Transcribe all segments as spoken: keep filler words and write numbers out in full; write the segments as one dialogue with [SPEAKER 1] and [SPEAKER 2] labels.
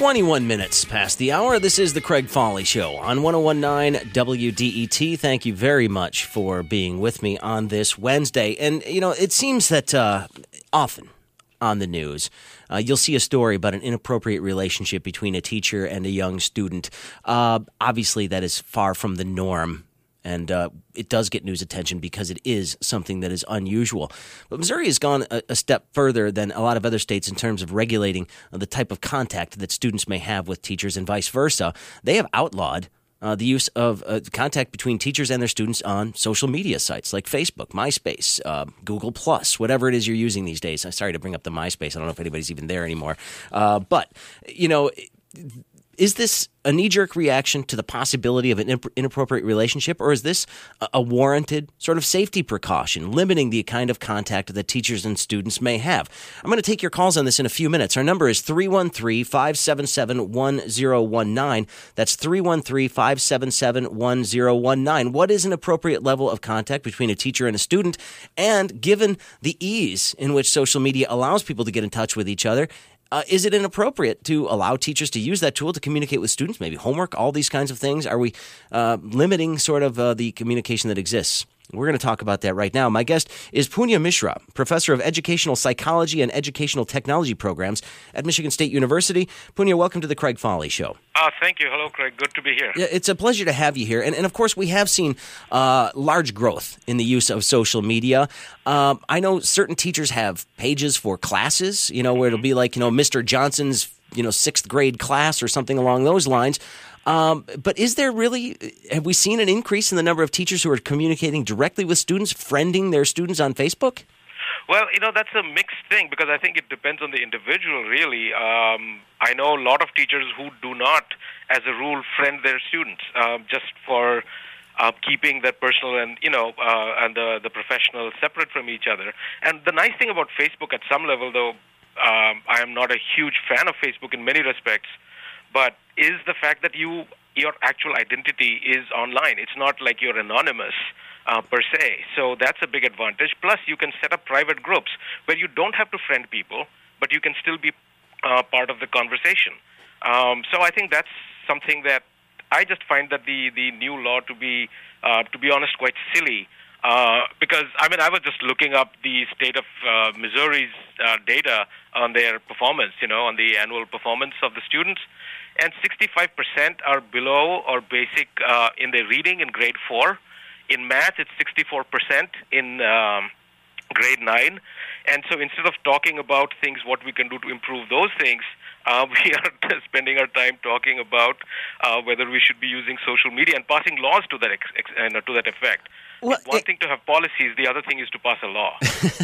[SPEAKER 1] twenty-one minutes past the hour. This is the Craig Foley Show on one oh one point nine W D E T. Thank you very much for being with me on this Wednesday. And, you know, it seems that uh, often on the news, uh, you'll see a story about an inappropriate relationship between a teacher and a young student. Uh, obviously, that is far from the norm. And uh, it does get news attention because it is something that is unusual. But Missouri has gone a, a step further than a lot of other states in terms of regulating uh, the type of contact that students may have with teachers and vice versa. They have outlawed uh, the use of uh, contact between teachers and their students on social media sites like Facebook, MySpace, uh, Google Plus, whatever it is you're using these days. I'm sorry to bring up the MySpace. I don't know if anybody's even there anymore. Uh, but, you know, is this a knee-jerk reaction to the possibility of an imp- inappropriate relationship, or is this a, a warranted sort of safety precaution, limiting the kind of contact that teachers and students may have? I'm going to take your calls on this in a few minutes. Our number is three one three, five seven seven, one oh one nine. That's three one three, five seven seven, one oh one nine. What is an appropriate level of contact between a teacher and a student? And given the ease in which social media allows people to get in touch with each other, Uh, is it inappropriate to allow teachers to use that tool to communicate with students, maybe homework, all these kinds of things? Are we uh, limiting sort of uh, the communication that exists? We're going to talk about that right now. My guest is Punya Mishra, professor of educational psychology and educational technology programs at Michigan State University. Punya, welcome to the Craig Foley Show.
[SPEAKER 2] Uh, thank you. Hello, Craig. Good to be here.
[SPEAKER 1] Yeah, it's a pleasure to have you here. And, and of course, we have seen uh, large growth in the use of social media. Um, I know certain teachers have pages for classes, you know, where it'll be like, you know, Mister Johnson's, you know, sixth grade class or something along those lines. Um, but is there really, have we seen an increase in the number of teachers who are communicating directly with students, friending their students on Facebook?
[SPEAKER 2] Well, you know, that's a mixed thing because I think it depends on the individual, really. Um, I know a lot of teachers who do not, as a rule, friend their students um, just for uh, keeping their personal and, you know, uh, and the, the professional separate from each other. And the nice thing about Facebook at some level, though, um, I am not a huge fan of Facebook in many respects, but is the fact that you your actual identity is online. It's not like you're anonymous uh, per se. So that's a big advantage. Plus, you can set up private groups where you don't have to friend people, but you can still be uh, part of the conversation. Um, so I think that's something that I just find that the, the new law to be, uh, to be honest, quite silly. Uh, because, I mean, I was just looking up the state of uh, Missouri's uh, data on their performance, you know, on the annual performance of the students. And sixty-five percent are below or basic uh, in their reading in grade four. In math, it's sixty-four percent in um, grade nine. And so instead of talking about things, what we can do to improve those things, uh, we are spending our time talking about uh, whether we should be using social media and passing laws to that ex- ex- uh, to that effect. Well, one it, thing to have policies, the other thing is to pass a law.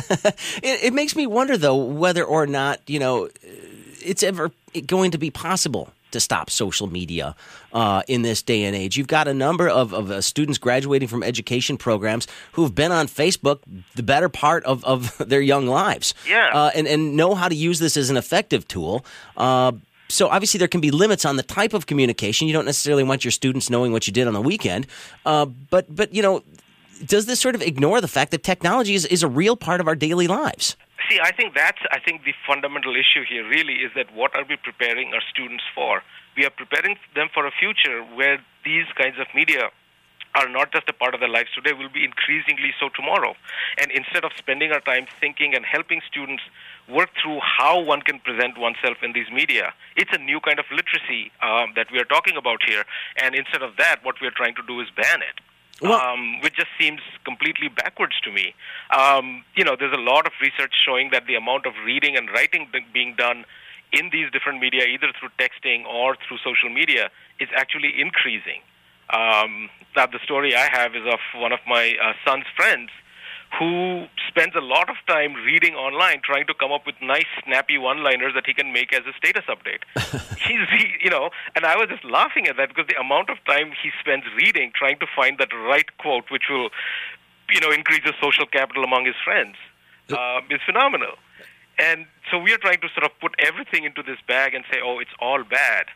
[SPEAKER 1] it, it makes me wonder, though, whether or not, you know, it's ever going to be possible to stop social media uh, in this day and age. You've got a number of, of uh, students graduating from education programs who've been on Facebook the better part of, of their young lives,
[SPEAKER 2] yeah,
[SPEAKER 1] uh, and, and know how to use this as an effective tool. Uh, so obviously there can be limits on the type of communication. You don't necessarily want your students knowing what you did on the weekend, uh, but, but, you know, does this sort of ignore the fact that technology is, is a real part of our daily lives?
[SPEAKER 2] See, I think that's, I think the fundamental issue here really is that what are we preparing our students for? We are preparing them for a future where these kinds of media are not just a part of their lives today, will be increasingly so tomorrow. And instead of spending our time thinking and helping students work through how one can present oneself in these media, it's a new kind of literacy um, that we are talking about here. And instead of that, what we are trying to do is ban it. Well, um, which just seems completely backwards to me. Um, you know, there's a lot of research showing that the amount of reading and writing being done in these different media, either through texting or through social media, is actually increasing. Um, that the story I have is of one of my uh, son's friends who spends a lot of time reading online, trying to come up with nice, snappy one-liners that he can make as a status update. He's, he, you know, and I was just laughing at that because the amount of time he spends reading, trying to find that right quote, which will, you know, increase his social capital among his friends, uh, is phenomenal. And so we are trying to sort of put everything into this bag and say, oh, it's all bad.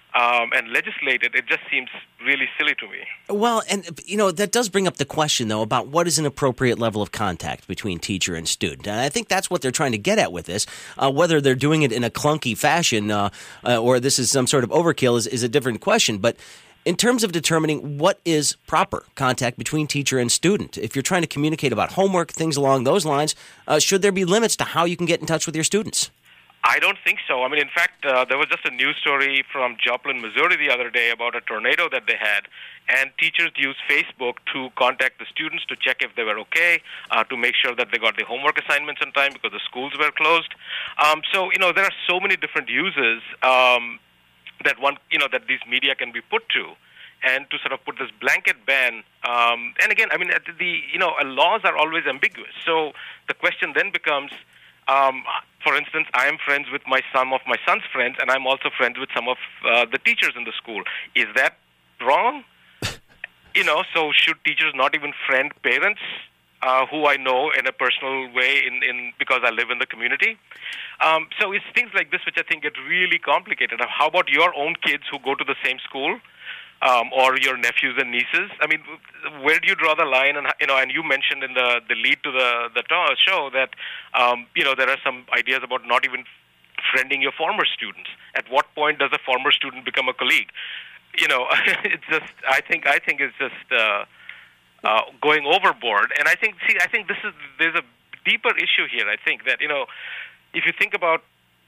[SPEAKER 2] um, and legislate it, it just seems really silly to me.
[SPEAKER 1] Well, and, you know, that does bring up the question, though, about what is an appropriate level of contact between teacher and student. And I think that's what they're trying to get at with this. Uh, whether they're doing it in a clunky fashion uh, uh, or this is some sort of overkill is, is a different question. But in terms of determining what is proper contact between teacher and student, if you're trying to communicate about homework, things along those lines, uh, should there be limits to how you can get in touch with your students?
[SPEAKER 2] I don't think so. I mean, in fact, uh, there was just a news story from Joplin, Missouri the other day about a tornado that they had, and teachers used Facebook to contact the students to check if they were okay, uh, to make sure that they got the homework assignments on time because the schools were closed. Um, so, you know, there are so many different uses um, that one, you know, that these media can be put to. And to sort of put this blanket ban, um, and again, I mean, the you know, laws are always ambiguous. So the question then becomes, Um, for instance, I am friends with my some of my son's friends, and I'm also friends with some of uh, the teachers in the school. Is that wrong? You know, so should teachers not even friend parents uh, who I know in a personal way in, in because I live in the community? Um, so it's things like this which I think get really complicated. How about your own kids who go to the same school? Um, or your nephews and nieces. I mean, where do you draw the line? And you know, and you mentioned in the, the lead to the the show that um, you know there are some ideas about not even friending your former students. At what point does a former student become a colleague? You know, it's just I think I think it's just uh, uh, going overboard. And I think see, I think this is there's a deeper issue here. I think that you know, if you think about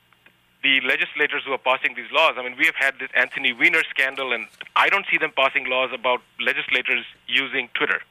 [SPEAKER 2] the legislators who are passing these laws, I mean, we have had this Anthony Weiner scandal, and I don't see them passing laws about legislators using Twitter.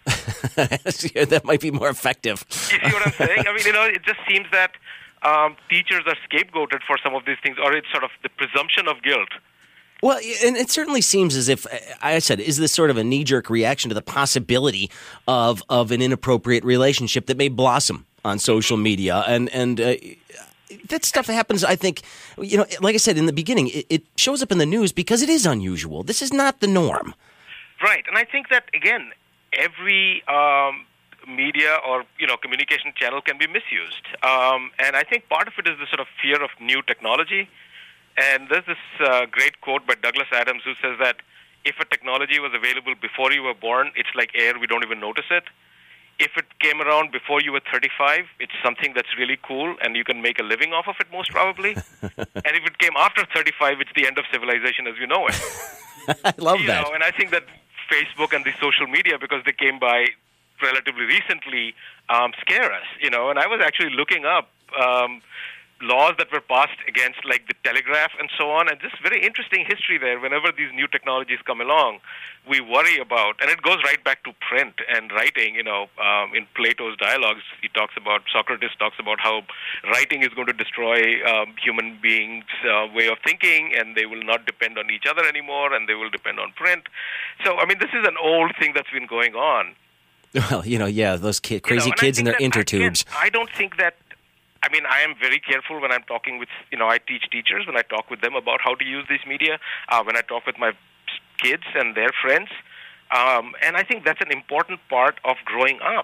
[SPEAKER 1] Yeah, that might be more effective.
[SPEAKER 2] You see what I'm saying? I mean, you know, it just seems that um, teachers are scapegoated for some of these things, or it's sort of the presumption of guilt.
[SPEAKER 1] Well, and it certainly seems as if, I said, is this sort of a knee-jerk reaction to the possibility of of an inappropriate relationship that may blossom on social media, and and. Uh, That stuff happens, I think, you know, like I said in the beginning, it, it shows up in the news because it is unusual. This is not the norm.
[SPEAKER 2] Right. And I think that, again, every um, media or, you know, communication channel can be misused. Um, and I think part of it is the sort of fear of new technology. And there's this uh, great quote by Douglas Adams who says that if a technology was available before you were born, it's like air, we don't even notice it. If it came around before you were thirty-five, it's something that's really cool, and you can make a living off of it, most probably. And if it came after thirty-five, it's the end of civilization as you know it.
[SPEAKER 1] I love
[SPEAKER 2] you
[SPEAKER 1] that.
[SPEAKER 2] Know, and I think that Facebook and the social media, because they came by relatively recently, um, scare us. You know, and I was actually looking up um, laws that were passed against, like the telegraph and so on, and just very interesting history there. Whenever these new technologies come along, we worry about, and it goes right back to print and writing. You know, um, in Plato's dialogues, he talks about, Socrates talks about how writing is going to destroy um, human beings' uh, way of thinking, and they will not depend on each other anymore, and they will depend on print. So, I mean, this is an old thing that's been going on.
[SPEAKER 1] Well, you know, yeah, those kid, crazy
[SPEAKER 2] you know, and
[SPEAKER 1] kids and their
[SPEAKER 2] that,
[SPEAKER 1] intertubes.
[SPEAKER 2] Again, I don't think that, I mean, I am very careful when I'm talking with, you know, I teach teachers, when I talk with them about how to use these media, uh, when I talk with my kids and their friends. Um, and I think that's an important part of growing up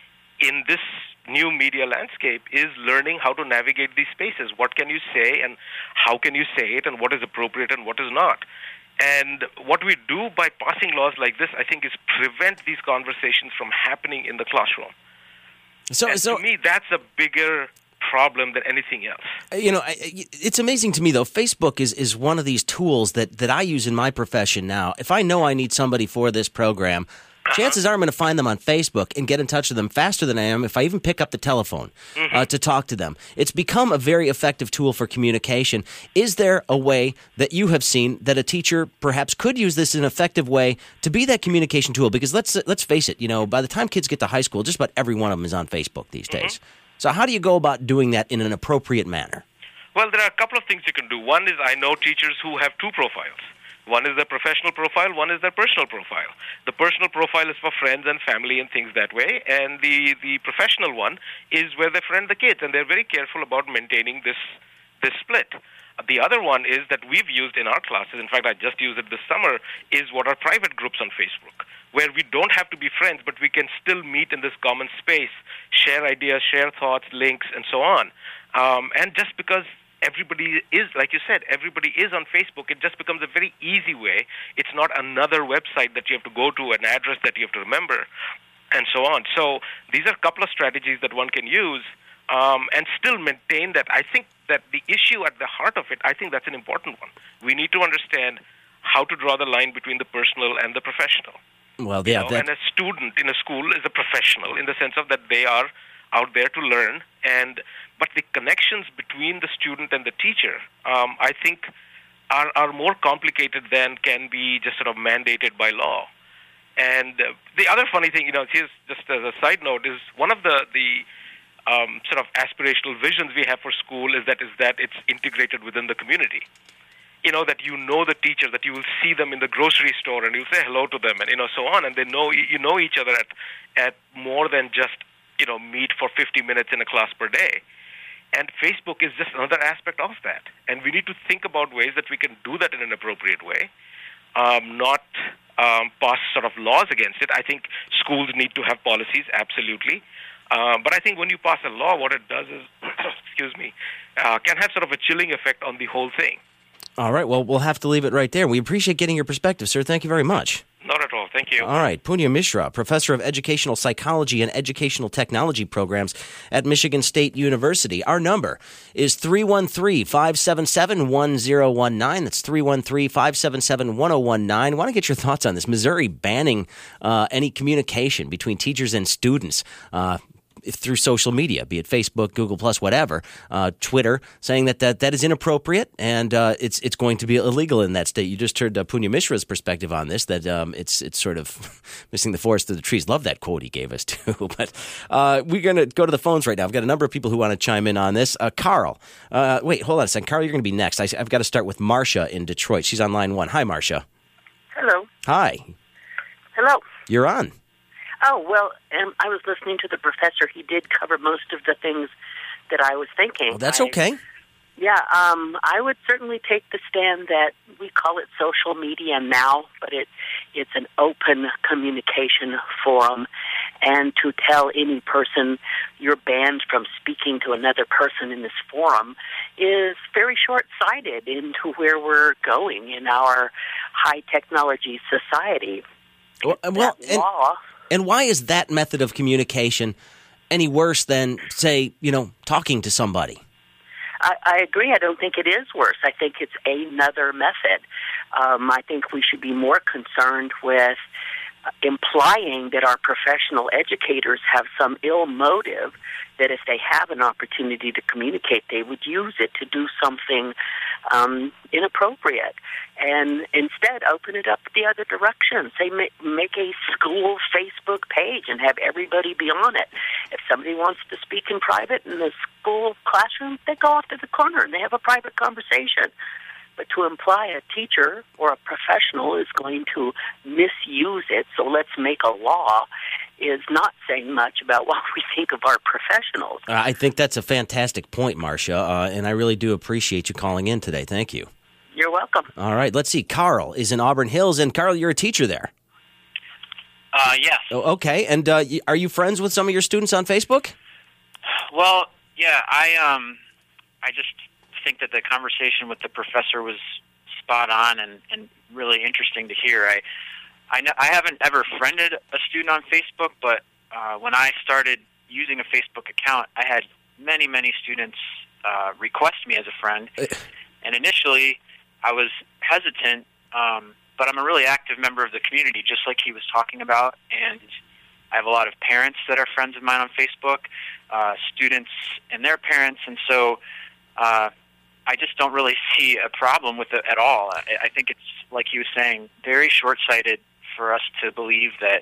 [SPEAKER 2] in this new media landscape is learning how to navigate these spaces. What can you say and how can you say it and what is appropriate and what is not. And what we do by passing laws like this, I think, is prevent these conversations from happening in the classroom.
[SPEAKER 1] So,
[SPEAKER 2] and
[SPEAKER 1] so
[SPEAKER 2] to me, that's a bigger problem than anything else.
[SPEAKER 1] You know, it's amazing to me, though. Facebook is, is one of these tools that, that I use in my profession now. If I know I need somebody for this program, uh-huh. chances are I'm going to find them on Facebook and get in touch with them faster than I am if I even pick up the telephone mm-hmm. uh, to talk to them. It's become a very effective tool for communication. Is there a way that you have seen that a teacher perhaps could use this in an effective way to be that communication tool? Because let's let's face it, you know, by the time kids get to high school, just about every one of them is on Facebook these days. Mm-hmm. So how do you go about doing that in an appropriate manner?
[SPEAKER 2] Well, there are a couple of things you can do. One is I know teachers who have two profiles. One is their professional profile, one is their personal profile. The personal profile is for friends and family and things that way, and the, the professional one is where they friend the kids, and they're very careful about maintaining this this split. The other one is that we've used in our classes, in fact, I just used it this summer, is what are private groups on Facebook, where we don't have to be friends, but we can still meet in this common space, share ideas, share thoughts, links, and so on. Um, and just because everybody is, like you said, everybody is on Facebook. It just becomes a very easy way. It's not another website that you have to go to, an address that you have to remember, and so on. So these are a couple of strategies that one can use um, and still maintain that. I think that the issue at the heart of it, I think that's an important one. We need to understand how to draw the line between the personal and the professional.
[SPEAKER 1] Well, yeah,
[SPEAKER 2] you know, and a student in a school is a professional in the sense of that they are out there to learn, and but the connections between the student and the teacher, um, I think, are, are more complicated than can be just sort of mandated by law. And uh, the other funny thing, you know, here's just as a side note, is one of the the um, sort of aspirational visions we have for school is that is that it's integrated within the community. You know, that you know the teacher, that you will see them in the grocery store and you'll say hello to them, and you know, so on, and they know you know each other at at more than just, you know, meet for fifty minutes in a class per day. And Facebook is just another aspect of that. And we need to think about ways that we can do that in an appropriate way, um, not um, pass sort of laws against it. I think schools need to have policies, absolutely. Uh, but I think when you pass a law, what it does is, excuse me, uh, can have sort of a chilling effect on the whole thing.
[SPEAKER 1] All right. Well, we'll have to leave it right there. We appreciate getting your perspective, sir. Thank you very much.
[SPEAKER 2] Not at all. Thank you.
[SPEAKER 1] All right. Punya Mishra, professor of educational psychology and educational technology programs at Michigan State University. Our number is three one three, five seven seven, one zero one nine. That's three one three, five seven seven, one zero one nine. I want to get your thoughts on this. Missouri banning uh, any communication between teachers and students uh through social media, be it Facebook, Google Plus, whatever, uh, Twitter, saying that, that that is inappropriate and uh, it's it's going to be illegal in that state. You just heard uh, Punya Mishra's perspective on this, that um, it's it's sort of missing the forest through the trees. Love that quote he gave us, too. But uh, we're going to go to the phones right now. I've got a number of people who want to chime in on this. Uh, Carl, uh, wait, hold on a second. Carl, you're going to be next. I, I've got to start with Marcia in Detroit. She's on line one. Hi, Marcia.
[SPEAKER 3] Hello.
[SPEAKER 1] Hi.
[SPEAKER 3] Hello.
[SPEAKER 1] You're on.
[SPEAKER 3] Oh, well, um, I was listening to the professor. He did cover most of the things that I was thinking.
[SPEAKER 1] Well, that's
[SPEAKER 3] I,
[SPEAKER 1] okay.
[SPEAKER 3] Yeah, um, I would certainly take the stand that we call it social media now, but it it's an open communication forum. And to tell any person you're banned from speaking to another person in this forum is very short-sighted into where we're going in our high-technology society.
[SPEAKER 1] Well, well
[SPEAKER 3] that
[SPEAKER 1] and-
[SPEAKER 3] law...
[SPEAKER 1] And why is that method of communication any worse than, say, you know, talking to somebody?
[SPEAKER 3] I, I agree. I don't think it is worse. I think it's another method. Um, I think we should be more concerned with implying that our professional educators have some ill motive, that if they have an opportunity to communicate, they would use it to do something um, inappropriate. And instead, open it up the other direction. Say, make a school Facebook page and have everybody be on it. If somebody wants to speak in private in the school classroom, they go off to the corner and they have a private conversation. But to imply a teacher or a professional is going to misuse it, so let's make a law, is not saying much about what we think of our professionals.
[SPEAKER 1] Uh, I think that's a fantastic point, Marcia, uh, and I really do appreciate you calling in today. Thank you.
[SPEAKER 3] You're welcome.
[SPEAKER 1] All right, let's see. Carl is in Auburn Hills, and Carl, you're a teacher there.
[SPEAKER 4] Uh, yes.
[SPEAKER 1] Oh, okay, and uh, are you friends with some of your students on Facebook?
[SPEAKER 4] Well, yeah, I um, I just think that the conversation with the professor was spot on and, and really interesting to hear. I I, know, I haven't ever friended a student on Facebook, but uh, when I started using a Facebook account, I had many, many students uh, request me as a friend. And initially, I was hesitant, um, but I'm a really active member of the community, just like he was talking about. And I have a lot of parents that are friends of mine on Facebook, uh, students and their parents. And so uh, I just don't really see a problem with it at all. I, I think it's, like he was saying, very short-sighted for us to believe that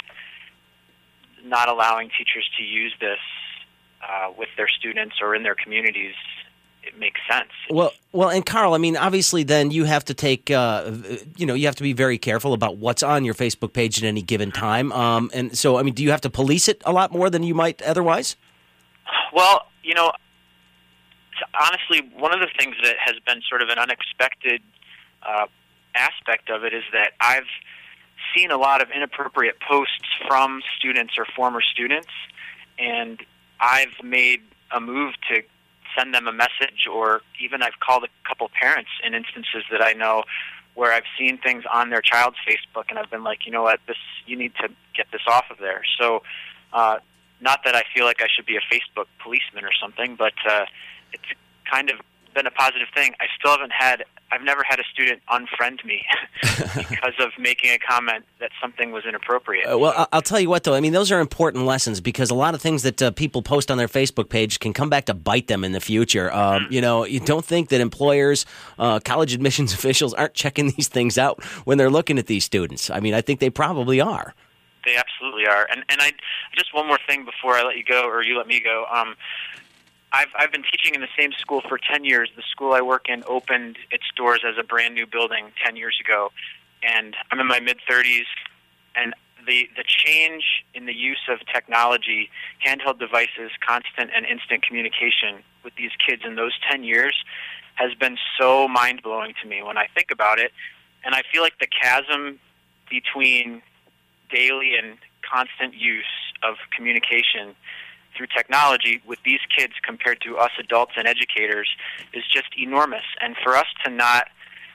[SPEAKER 4] not allowing teachers to use this uh, with their students or in their communities, it makes sense.
[SPEAKER 1] Well, well, and Carl, I mean, obviously, then you have to take, uh, you know, you have to be very careful about what's on your Facebook page at any given time. Um, and so, I mean, do you have to police it a lot more than you might otherwise?
[SPEAKER 4] Well, you know, honestly, one of the things that has been sort of an unexpected uh, aspect of it is that I've seen a lot of inappropriate posts from students or former students, and I've made a move to send them a message, or even I've called a couple parents in instances that I know where I've seen things on their child's Facebook, and I've been like, you know what, this you need to get this off of there. So, uh, not that I feel like I should be a Facebook policeman or something, but uh, it's kind of been a positive thing. I still haven't had, I've never had a student unfriend me because of making a comment that something was inappropriate.
[SPEAKER 1] Uh, well, I'll tell you what, though. I mean, those are important lessons because a lot of things that uh, people post on their Facebook page can come back to bite them in the future. Um, mm-hmm. You know, you don't think that employers, uh, college admissions officials aren't checking these things out when they're looking at these students. I mean, I think they probably are.
[SPEAKER 4] They absolutely are. And and I just one more thing before I let you go, or you let me go. Um, I've I've been teaching in the same school for ten years. The school I work in opened its doors as a brand new building ten years ago, and I'm in my mid thirties. And the the change in the use of technology, handheld devices, constant and instant communication with these kids in those ten years has been so mind blowing to me when I think about it. And I feel like the chasm between daily and constant use of communication through technology with these kids compared to us adults and educators is just enormous. And for us to not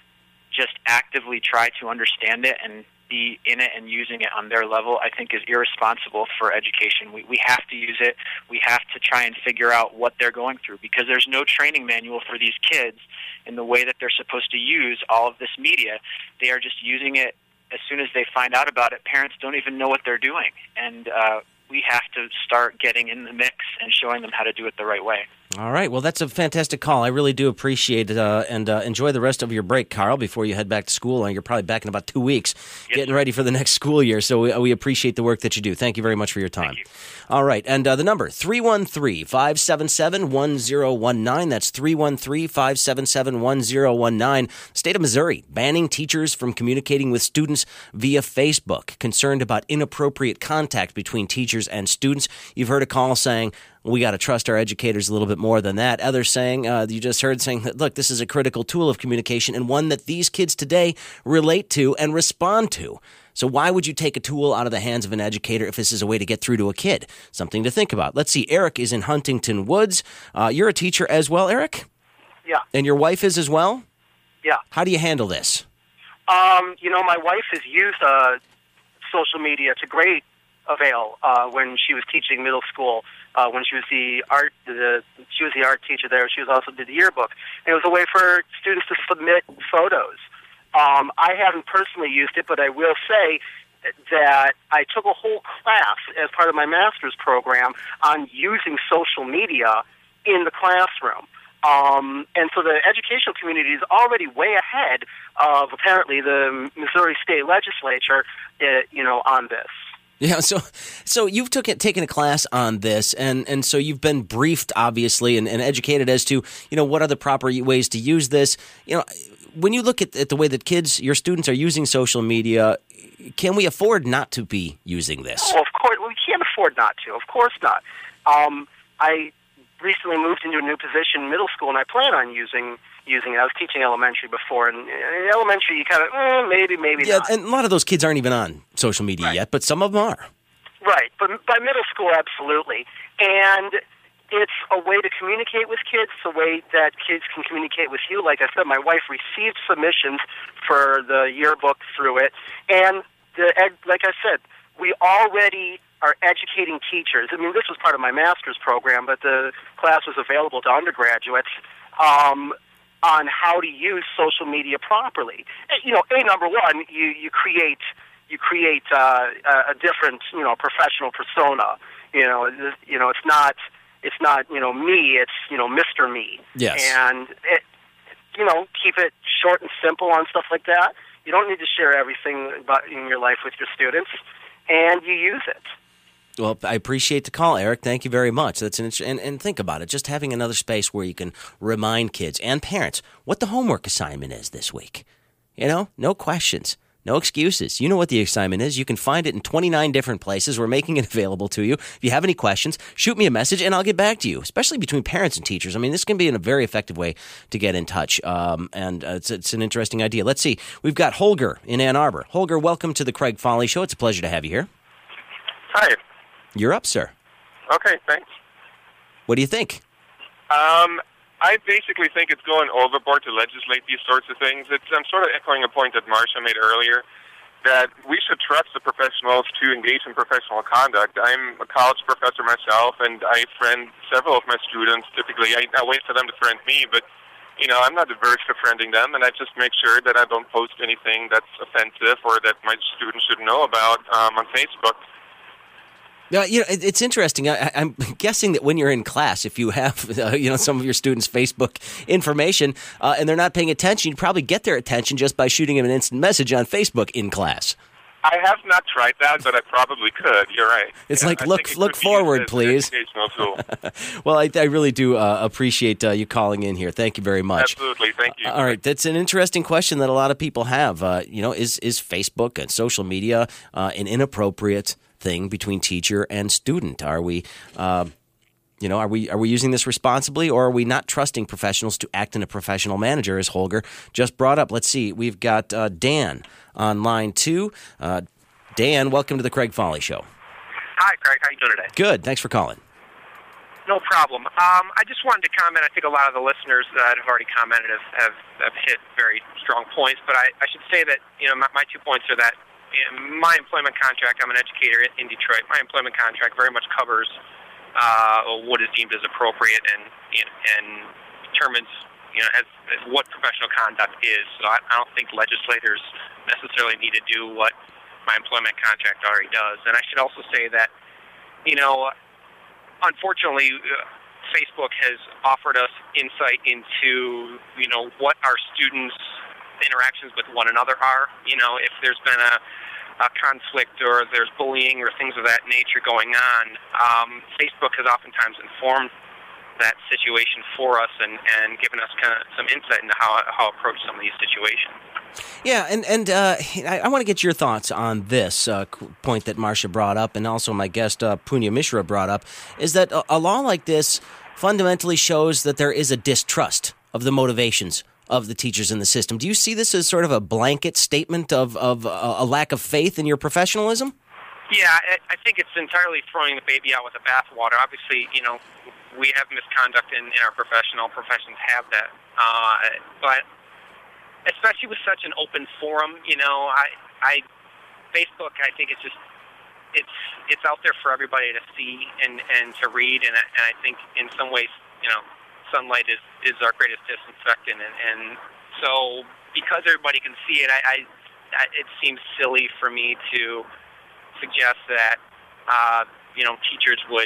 [SPEAKER 4] just actively try to understand it and be in it and using it on their level, I think is irresponsible for education. We we have to use it. We have to try and figure out what they're going through because there's no training manual for these kids in the way that they're supposed to use all of this media. They are just using it as soon as they find out about it. Parents don't even know what they're doing. And uh, we have to start getting in the mix and showing them how to do it the right way.
[SPEAKER 1] All right. Well, that's a fantastic call. I really do appreciate it. Uh, and uh, enjoy the rest of your break, Carl, before you head back to school. And you're probably back in about two weeks, yes, getting ready for the next school year. So we, we appreciate the work that you do. Thank you very much for your time.
[SPEAKER 4] Thank you.
[SPEAKER 1] All right. And uh, the number, three one three, five seven seven, one zero one nine. That's three one three, five seven seven, one zero one nine. State of Missouri banning teachers from communicating with students via Facebook, concerned about inappropriate contact between teachers and students. You've heard a call saying, we got to trust our educators a little bit more than that. Others saying, uh, you just heard saying that, look, this is a critical tool of communication and one that these kids today relate to and respond to. So why would you take a tool out of the hands of an educator if this is a way to get through to a kid? Something to think about. Let's see. Eric is in Huntington Woods. Uh, you're a teacher as well, Eric?
[SPEAKER 5] Yeah.
[SPEAKER 1] And your wife is as well?
[SPEAKER 5] Yeah.
[SPEAKER 1] How do you handle this?
[SPEAKER 5] Um, you know, my wife has used uh, social media to great avail uh, when she was teaching middle school. Uh, when she was the art, the she was the art teacher there. She was also did the yearbook. And it was a way for students to submit photos. Um, I haven't personally used it, but I will say that I took a whole class as part of my master's program on using social media in the classroom. Um, and so the educational community is already way ahead of apparently the Missouri State Legislature, uh, you know, on this.
[SPEAKER 1] Yeah, so so you've took it, taken a class on this, and, and so you've been briefed, obviously, and, and educated as to, you know, what are the proper ways to use this. You know, when you look at, at the way that kids, your students are using social media, can we afford not to be using this?
[SPEAKER 5] Oh, of course. We can't afford not to. Of course not. Um, I recently moved into a new position in middle school, and I plan on using using it. I was teaching elementary before, and in elementary you kind of, eh, maybe, maybe
[SPEAKER 1] yeah,
[SPEAKER 5] not.
[SPEAKER 1] And a lot of those kids aren't even on social media
[SPEAKER 5] right.
[SPEAKER 1] yet, but some of them are.
[SPEAKER 5] Right, but by middle school, absolutely. And it's a way to communicate with kids. It's a way that kids can communicate with you. Like I said, my wife received submissions for the yearbook through it, and the like I said, we already are educating teachers. I mean, this was part of my master's program, but the class was available to undergraduates. Um, on how to use social media properly. You know, a number one, you, you create you create uh, a different, you know, professional persona. You know, you know, it's not it's not you know me. It's you know Mister Me.
[SPEAKER 1] Yes.
[SPEAKER 5] And it, you know, keep it short and simple on stuff like that. You don't need to share everything about in your life with your students, and you use it.
[SPEAKER 1] Well, I appreciate the call, Eric. Thank you very much. That's an and, and think about it. Just having another space where you can remind kids and parents what the homework assignment is this week. You know, no questions, no excuses. You know what the assignment is. You can find it in twenty-nine different places. We're making it available to you. If you have any questions, shoot me a message and I'll get back to you, especially between parents and teachers. I mean, this can be a very effective way to get in touch, um, and uh, it's, it's an interesting idea. Let's see. We've got Holger in Ann Arbor. Holger, welcome to the Craig Foley Show. It's a pleasure to have you here.
[SPEAKER 6] Hi.
[SPEAKER 1] You're up, sir.
[SPEAKER 6] Okay, thanks.
[SPEAKER 1] What do you think?
[SPEAKER 6] Um, I basically think it's going overboard to legislate these sorts of things. It's, I'm sort of echoing a point that Marcia made earlier, that we should trust the professionals to engage in professional conduct. I'm a college professor myself, and I friend several of my students. Typically, I, I wait for them to friend me, but you know, I'm not averse to friending them, and I just make sure that I don't post anything that's offensive or that my students should know about um, on Facebook.
[SPEAKER 1] Now, you know, it, it's interesting. I, I'm guessing that when you're in class, if you have, uh, you know, some of your students' Facebook information uh, and they're not paying attention, you probably get their attention just by shooting them an instant message on Facebook in class.
[SPEAKER 6] I have not tried that, but I probably could. You're right.
[SPEAKER 1] It's
[SPEAKER 6] yeah,
[SPEAKER 1] like,
[SPEAKER 6] I
[SPEAKER 1] look look forward, please.
[SPEAKER 6] Educational tool.
[SPEAKER 1] Well, I, I really do uh, appreciate uh, you calling in here. Thank you very much.
[SPEAKER 6] Absolutely. Thank you.
[SPEAKER 1] Uh, all right. That's an interesting question that a lot of people have. Uh, you know, is, is Facebook and social media uh, an inappropriate thing between teacher and student? Are we... Uh, You know, are we are we using this responsibly, or are we not trusting professionals to act in a professional manner, as Holger just brought up? Let's see. We've got uh, Dan on line two. Uh, Dan, welcome to the Craig Folly Show.
[SPEAKER 7] Hi, Craig. How you doing today?
[SPEAKER 1] Good. Thanks for calling.
[SPEAKER 7] No problem. Um, I just wanted to comment. I think a lot of the listeners that have already commented have, have, have hit very strong points, but I, I should say that, you know, my, my two points are that in my employment contract, I'm an educator in Detroit. My employment contract very much covers Uh, what is deemed as appropriate and you know, and determines you know as, as what professional conduct is. So I, I don't think legislators necessarily need to do what my employment contract already does. And I should also say that you know, unfortunately, uh, Facebook has offered us insight into you know what our students' interactions with one another are. You know, if there's been a Uh, conflict or there's bullying or things of that nature going on, um, Facebook has oftentimes informed that situation for us and, and given us kind of some insight into how how to approach some of these situations.
[SPEAKER 1] Yeah, and, and uh, I, I want to get your thoughts on this uh, point that Marcia brought up, and also my guest uh, Punya Mishra brought up, is that a, a law like this fundamentally shows that there is a distrust of the motivations of the teachers in the system. Do you see this as sort of a blanket statement of, of uh, a lack of faith in your professionalism?
[SPEAKER 7] Yeah, I, I think it's entirely throwing the baby out with the bathwater. Obviously, you know, we have misconduct in, in our professional professions have that. Uh, but especially with such an open forum, you know, I, I, Facebook, I think it's just, it's it's out there for everybody to see and, and to read, and, and I think in some ways, you know, sunlight is, is our greatest disinfectant, and, and so because everybody can see it, I, I, I it seems silly for me to suggest that uh, you know teachers would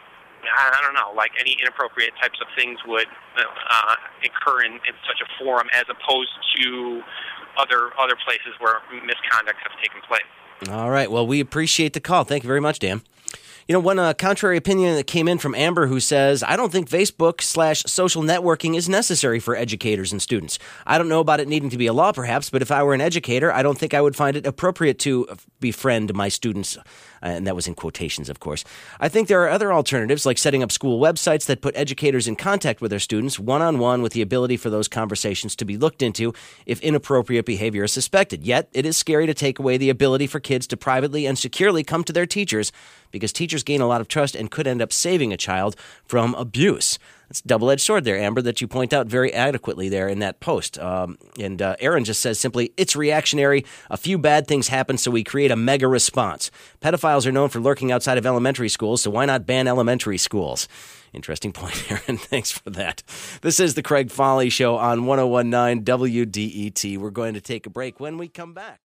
[SPEAKER 7] I, I don't know like any inappropriate types of things would uh, occur in, in such a forum as opposed to other other places where misconduct has taken place.
[SPEAKER 1] All right. Well, we appreciate the call. Thank you very much, Dan. You know, one uh, contrary opinion that came in from Amber, who says, I don't think Facebook slash social networking is necessary for educators and students. I don't know about it needing to be a law, perhaps, but if I were an educator, I don't think I would find it appropriate to befriend my students. And that was in quotations, of course. I think there are other alternatives, like setting up school websites that put educators in contact with their students one-on-one with the ability for those conversations to be looked into if inappropriate behavior is suspected. Yet, it is scary to take away the ability for kids to privately and securely come to their teachers because teachers gain a lot of trust and could end up saving a child from abuse. It's a double-edged sword there, Amber, that you point out very adequately there in that post. Um, and uh, Aaron just says simply, it's reactionary. A few bad things happen, so we create a mega response. Pedophiles are known for lurking outside of elementary schools, so why not ban elementary schools? Interesting point, Aaron. Thanks for that. This is the Craig Folly Show on one oh one point nine W D E T. We're going to take a break when we come back.